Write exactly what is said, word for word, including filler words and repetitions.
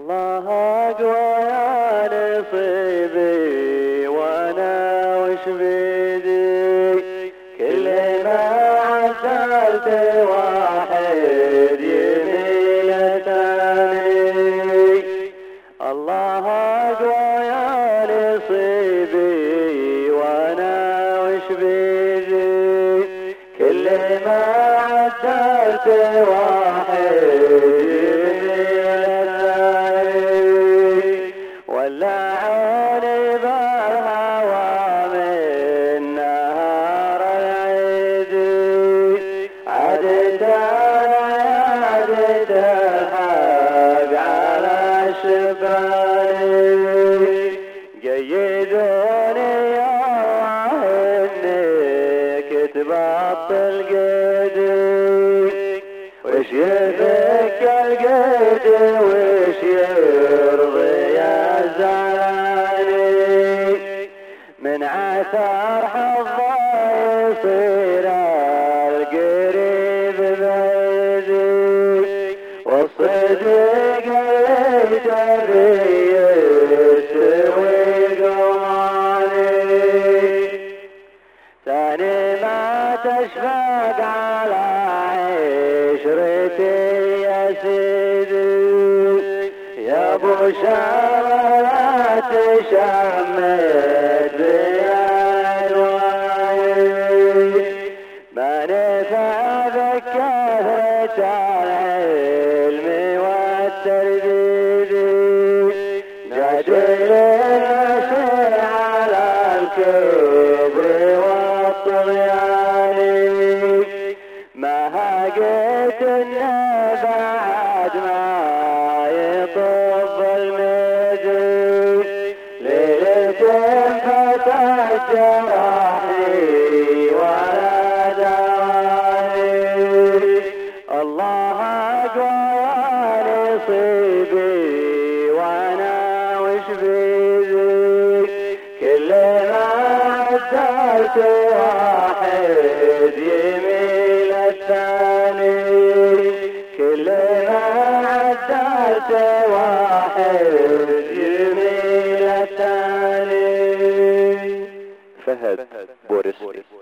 الله أقوى يا نصيبي وانا وش بيدي، كل ما عثرت واحد يميل الثاني. الله أقوى يا نصيبي وانا وش بيدي، كل ما عثرت واحد قيدوني يا الله انك تبطل قيدي، وش يفك القيد وش يرضي يا زعلاني، من عثر حظه يصير القريب بعيدي، والصديق اللي تبي يستوي ثاني ما تشفق على عشرتي يا سيدي، يا ابو شارع تشمت بألواني، ما نفع ذك كثرة العلم والترديد، جادل المشي على الكبر والطغيان، ما هاجت إنه بعد ما يطب المدي، ليلة فتحت جراحي ولا دواني. الله أقوى يا نصيبي وانا وش بيدي، كل ما عثرت واحد يميل الثاني، كل ما عثرت واحد يميل الثاني. فهد بورسكي.